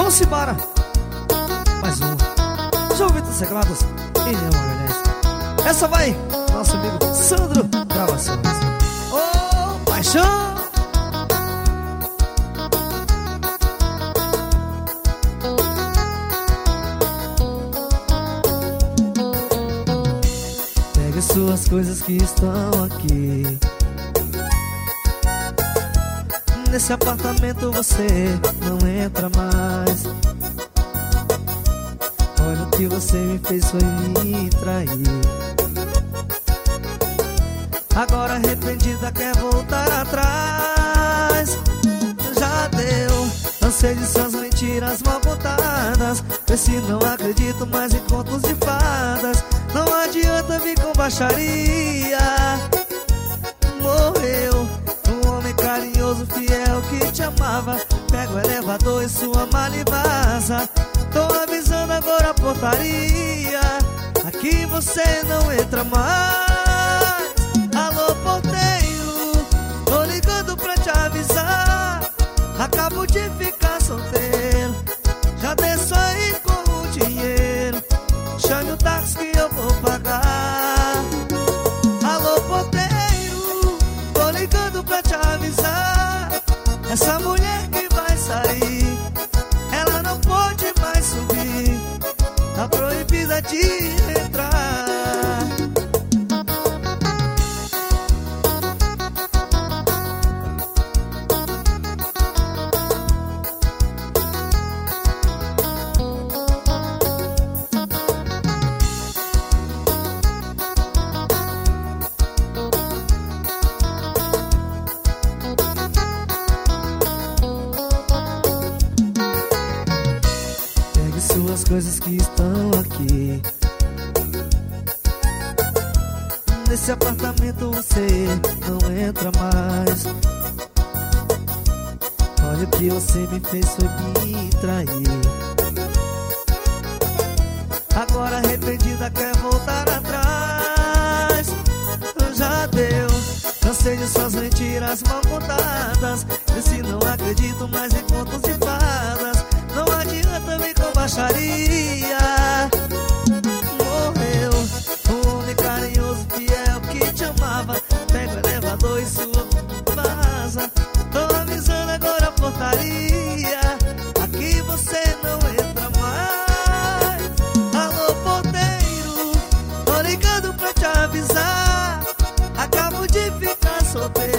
Vamos embora. Mais uma. João Vitor Teclados e Leão Magalhães. Essa vai, nosso amigo Sandro Gravações. Oh, paixão. Pegue suas coisas que estão aqui. Nesse apartamento você não entra mais. Olha o que você me fez, foi me trair. Agora arrependida quer voltar atrás. Já deu, cansei de suas mentiras mal contadas. Vê se não acredito mais em contos de fadas. Não adianta vir com baixaria. Morreu um homem carinhoso, fiel, que te amava. Pega o elevador e sua mala e vaza. Tô avisando agora a portaria. Aqui você não entra mais. Alô, porteiro, tô ligando pra te avisar. Acabo de ficar solteiro. Já desço aí com o dinheiro. Chame o táxi que eu vou pagar. Alô, porteiro, tô ligando pra te avisar. Essa mulher que vai sair, ela não pode mais subir. Tá proibida de entrar. Suas coisas que estão aqui. Nesse apartamento você não entra mais. Olha o que você me fez, foi me trair. Agora arrependida quer voltar atrás. Já deu, cansei de suas mentiras mal contadas. E se não acredito mais em contos de fadas. Não adianta vir com baixaria. Morreu um homem carinhoso, fiel, que te amava. Pega o elevador e sua vaza. Tô avisando agora a portaria. Aqui você não entra mais. Alô, porteiro, tô ligando pra te avisar. Acabo de ficar solteiro.